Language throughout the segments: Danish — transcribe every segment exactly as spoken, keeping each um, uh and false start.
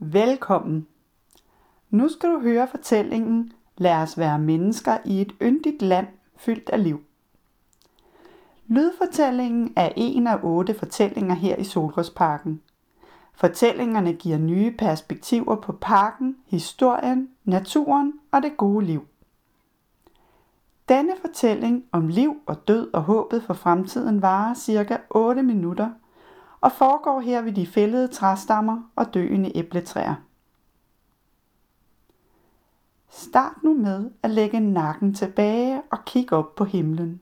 Velkommen. Nu skal du høre fortællingen Lad os være mennesker i et yndigt land fyldt af liv. Lydfortællingen er en af otte fortællinger her i Solrødsparken. Fortællingerne giver nye perspektiver på parken, historien, naturen og det gode liv. Denne fortælling om liv og død og håbet for fremtiden varer cirka otte minutter og foregår her ved de fældede træstammer og døende æbletræer. Start nu med at lægge nakken tilbage og kigge op på himlen.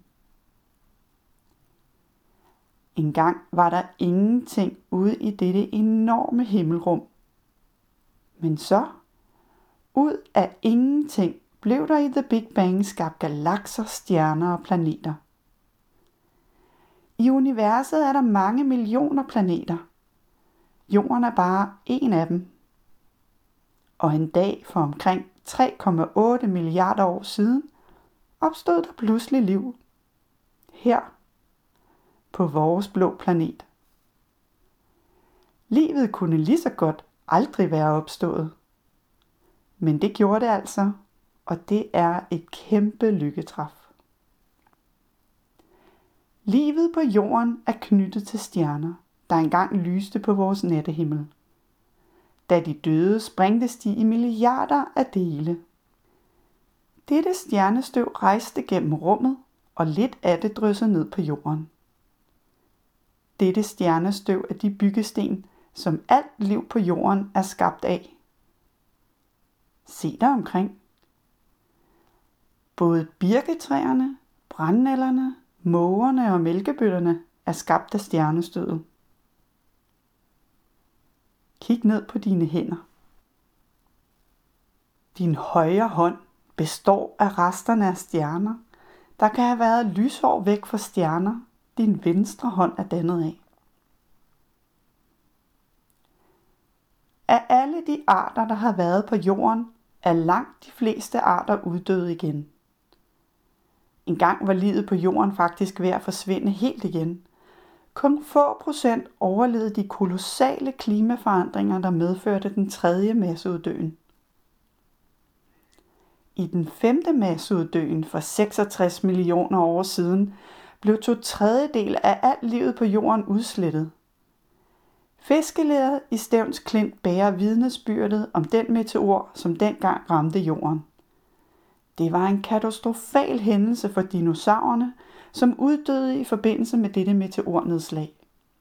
Engang var der ingenting ude i dette enorme himmelrum. Men så, ud af ingenting, blev der i The Big Bang skabt galakser, stjerner og planeter. I universet er der mange millioner planeter. Jorden er bare en af dem. Og en dag for omkring tre komma otte milliarder år siden opstod der pludselig liv. Her på vores blå planet. Livet kunne lige så godt aldrig være opstået. Men det gjorde det altså, og det er et kæmpe lykketræf. Livet på jorden er knyttet til stjerner, der engang lyste på vores nattehimmel. Da de døde, sprængtes de i milliarder af dele. Dette stjernestøv rejste gennem rummet, og lidt af det dryssede ned på jorden. Dette stjernestøv er de byggesten, som alt liv på jorden er skabt af. Se dig omkring. Både birketræerne, brændnælderne, mågerne og mælkebøtterne er skabt af stjernestøvet. Kig ned på dine hænder. Din højre hånd består af resterne af stjerner, der kan have været lysår væk fra stjerner, din venstre hånd er dannet af. Af alle de arter, der har været på jorden, er langt de fleste arter uddøde igen. En gang var livet på jorden faktisk ved at forsvinde helt igen. Kun få procent overlevede de kolossale klimaforandringer, der medførte den tredje masseuddøen. I den femte masseuddøen for seksogtres millioner år siden blev to tredjedel af alt livet på jorden udslettet. Fiskelæret i Stevns Klint bærer vidnesbyrdet om den meteor, som dengang ramte jorden. Det var en katastrofal hændelse for dinosaurerne, som uddøde i forbindelse med dette meteornedslag.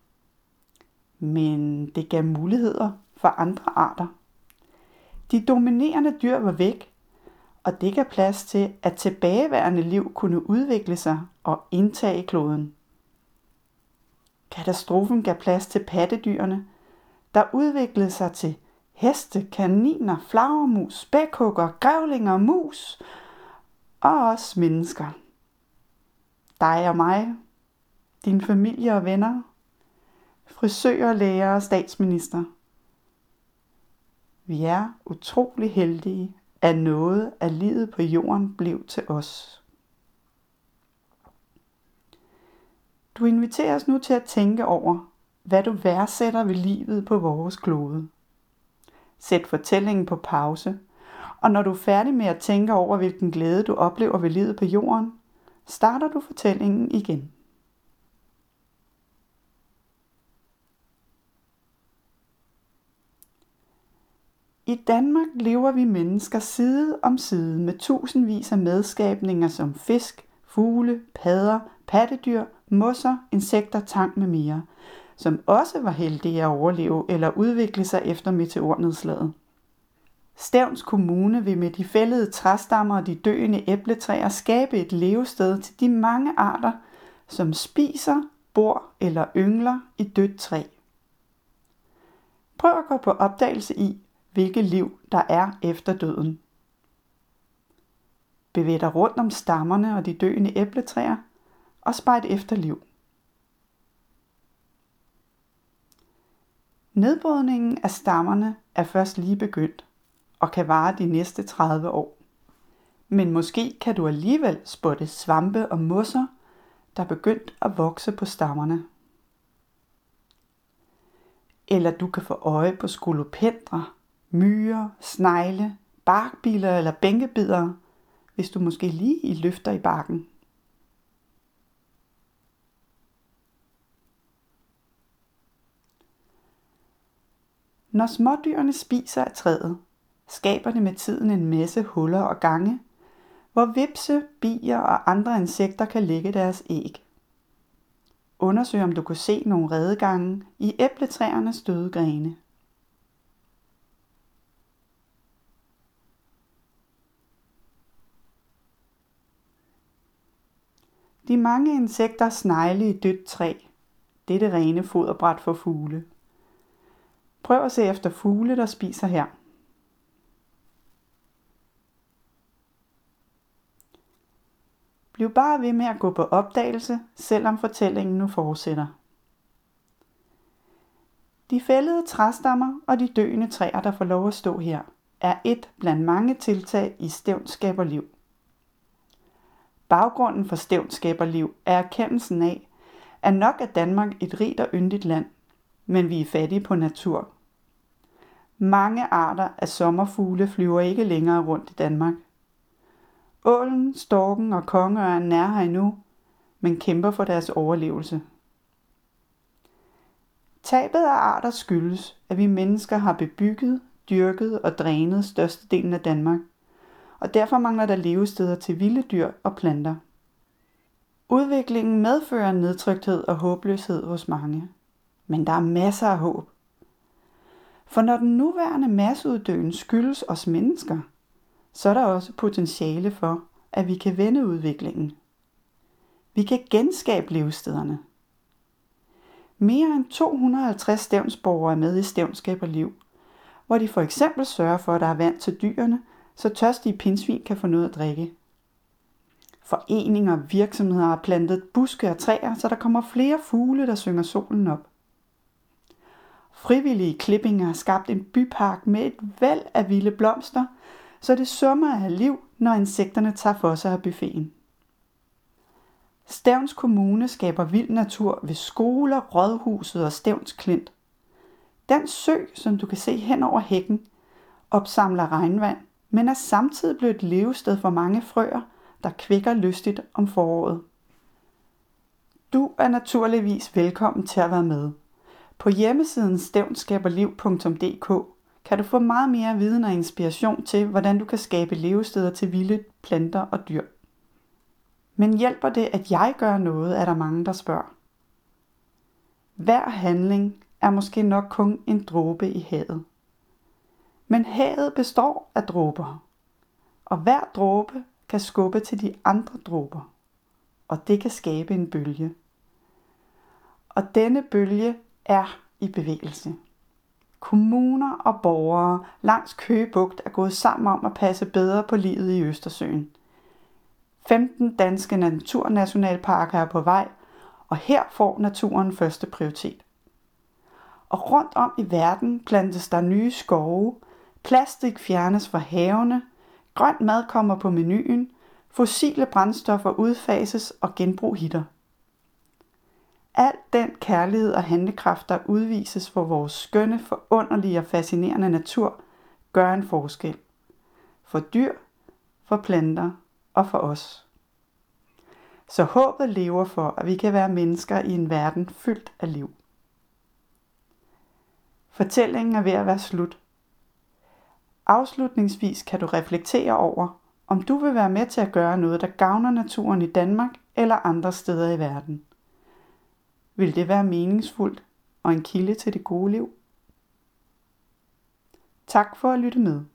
Men det gav muligheder for andre arter. De dominerende dyr var væk, og det gav plads til, at tilbageværende liv kunne udvikle sig og indtage kloden. Katastrofen gav plads til pattedyrene, der udviklede sig til heste, kaniner, flagermus, spækhugger, grævlinger, mus og os mennesker. Dig og mig, din familie og venner, frisører, læger og statsminister. Vi er utrolig heldige, at noget af livet på jorden blev til os. Du inviteres nu til at tænke over, hvad du værdsætter ved livet på vores klode. Sæt fortællingen på pause, og når du er færdig med at tænke over, hvilken glæde du oplever ved livet på jorden, starter du fortællingen igen. I Danmark lever vi mennesker side om side med tusindvis af medskabninger som fisk, fugle, padder, pattedyr, mosser, insekter, tang med mere, som også var heldige at overleve eller udvikle sig efter meteornedslaget. Stevns Kommune vil med de fældede træstammer og de døende æbletræer skabe et levested til de mange arter, som spiser, bor eller yngler i dødt træ. Prøv at gå på opdagelse i, hvilket liv der er efter døden. Bevæg dig rundt om stammerne og de døende æbletræer og spejt efter liv. Nedbrydningen af stammerne er først lige begyndt og kan vare de næste tredive år. Men måske kan du alligevel spotte svampe og mosser, der er begyndt at vokse på stammerne. Eller du kan få øje på skolopendrer, myrer, snegle, barkbiler eller bænkebidere, hvis du måske lige løfter i barken. Når smådyrene spiser af træet, skaber det med tiden en masse huller og gange, hvor hvepse, bier og andre insekter kan lægge deres æg. Undersøg om du kan se nogle redegange i æbletræernes døde grene. De mange insekter snegle i dødt træ. Det er det rene foderbræt for fugle. Prøv at se efter fugle, der spiser her. Bliv bare ved med at gå på opdagelse, selvom fortællingen nu fortsætter. De fældede træstammer og de døende træer, der får lov at stå her, er et blandt mange tiltag i Stevns skaber liv. Baggrunden for Stevns skaber liv er erkendelsen af, at nok er Danmark et rigt og yndigt land, men vi er fattige på natur. Mange arter af sommerfugle flyver ikke længere rundt i Danmark. Ålen, storken og kongeørnen er her endnu, men kæmper for deres overlevelse. Tabet af arter skyldes, at vi mennesker har bebygget, dyrket og drænet størstedelen af Danmark, og derfor mangler der levesteder til vilde dyr og planter. Udviklingen medfører nedtrykthed og håbløshed hos mange, men der er masser af håb. For når den nuværende masseuddøen skyldes os mennesker, så er der også potentiale for, at vi kan vende udviklingen. Vi kan genskabe levestederne. Mere end to hundrede og halvtreds stevnsborgere er med i Stevns skaber liv, hvor de for eksempel sørger for, at der er vand til dyrene, så tørstige pindsvin kan få noget at drikke. Foreninger og virksomheder har plantet buske og træer, så der kommer flere fugle, der synger solen op. Frivillige klippinger har skabt en bypark med et væld af vilde blomster, så det summer af liv, når insekterne tager for sig af buffeten. Stevns Kommune skaber vild natur ved skoler, rådhuset og Stevns Klint. Den sø, som du kan se hen over hækken, opsamler regnvand, men er samtidig blevet et levested for mange frøer, der kvækker lystigt om foråret. Du er naturligvis velkommen til at være med. På hjemmesiden stevnsskaberliv punktum d k kan du få meget mere viden og inspiration til, hvordan du kan skabe levesteder til vilde planter og dyr. Men hjælper det, at jeg gør noget, er der mange, der spørger. Hver handling er måske nok kun en dråbe i havet. Men havet består af dråber, og hver dråbe kan skubbe til de andre dråber, og det kan skabe en bølge. Og denne bølge er i bevægelse. Kommuner og borgere langs Køge Bugt er gået sammen om at passe bedre på livet i Østersøen. femten danske naturnationalparker er på vej, og her får naturen første prioritet. Og rundt om i verden plantes der nye skove, plastik fjernes fra havene, grøn mad kommer på menuen, fossile brændstoffer udfases og genbrug hitter. Al den kærlighed og handlekraft, der udvises for vores skønne, forunderlige og fascinerende natur, gør en forskel. For dyr, for planter og for os. Så håbet lever for, at vi kan være mennesker i en verden fyldt af liv. Fortællingen er ved at være slut. Afslutningsvis kan du reflektere over, om du vil være med til at gøre noget, der gavner naturen i Danmark eller andre steder i verden. Vil det være meningsfuldt og en kilde til det gode liv? Tak for at lytte med.